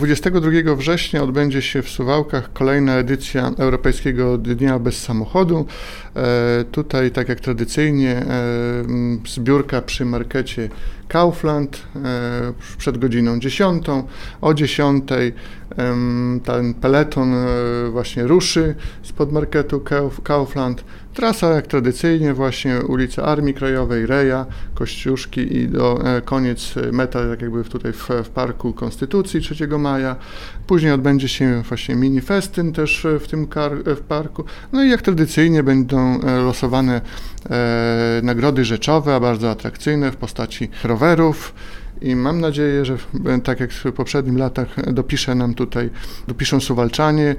22 września odbędzie się w Suwałkach kolejna edycja Europejskiego Dnia Bez Samochodu. Tutaj, tak jak tradycyjnie, zbiórka przy markecie Kaufland przed godziną 10. O 10 ten peleton właśnie ruszy spod marketu Kaufland. Trasa jak tradycyjnie właśnie ulica Armii Krajowej, Reja, Kościuszki i koniec meta tak jakby tutaj w Parku Konstytucji 3 maja. Później odbędzie się właśnie mini festyn też w tym parku. No i jak tradycyjnie będą losowane nagrody rzeczowe, a bardzo atrakcyjne w postaci rowerów. I mam nadzieję, że tak jak w poprzednich latach dopiszą Suwalczanie,